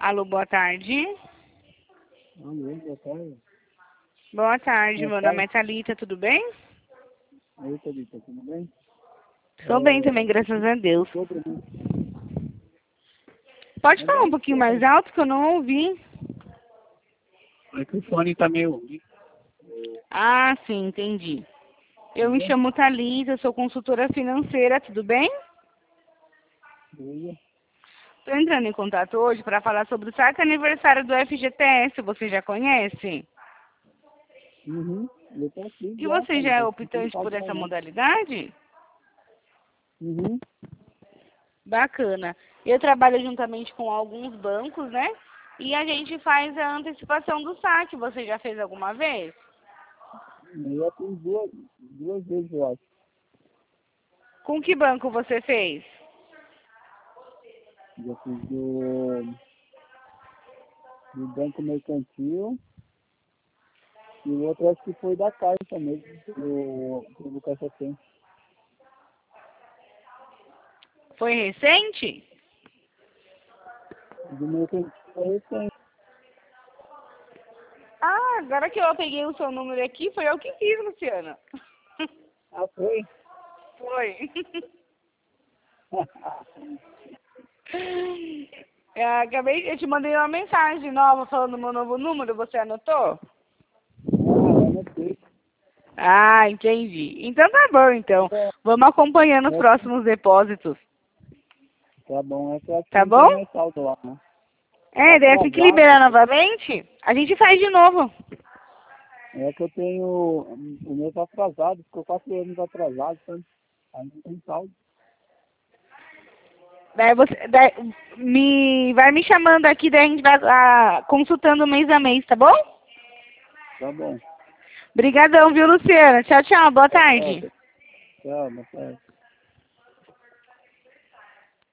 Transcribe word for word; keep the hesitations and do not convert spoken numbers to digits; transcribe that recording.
Alô, boa tarde. Alô, boa tarde. Boa tarde, Boa meu tarde. nome é Thalita, tudo bem? Oi, Thalita, tudo bem? Estou bem É, também, graças a Deus. sobre, né? Pode Mas falar um é pouquinho isso, mais né? alto que eu não ouvi. É que o fone tá meio ruim. Ah, sim, entendi. Eu me Entendeu? chamo Thalita, sou consultora financeira, tudo bem? Beleza? Estou entrando em contato hoje para falar sobre o saque aniversário do F G T S, você já conhece? Uhum. Eu tô aqui E já, você já é Thalita. Não tem optante por falta essa não. modalidade? Uhum. Bacana. Eu trabalho juntamente com alguns bancos, né? E a gente faz a antecipação do saque. Você já fez alguma vez? Eu já fiz duas, duas vezes, eu acho. Com que banco você fez? Já fiz do, do Banco Mercantil e o outro acho que foi da Caixa mesmo, do, do Caixa Tem. Foi recente? Do Mercantil foi recente. Ah, agora que eu peguei o seu número aqui, foi eu que fiz, Luciana. Ah, foi? Foi. Eu acabei, eu te mandei uma mensagem nova falando meu novo número, você anotou? Ah, eu anotei. Ah, entendi. Então tá bom, então. É, Vamos acompanhando os é, próximos depósitos, tá bom, é que eu acho que tá não tem bom? mais saldo lá, né? Tá É, daí assim que atrasado. liberar novamente, a gente faz de novo. É que eu tenho. O meu tá atrasado, ficou quatro anos atrasado, sabe? Aí não tem saldo. Daí você daí, me, vai me chamando aqui, daí a gente vai ah, consultando mês a mês, tá bom? Tá bom. Obrigadão, viu, Luciana? Tchau, tchau. Boa Tá tarde. certo. Tchau, boa tarde.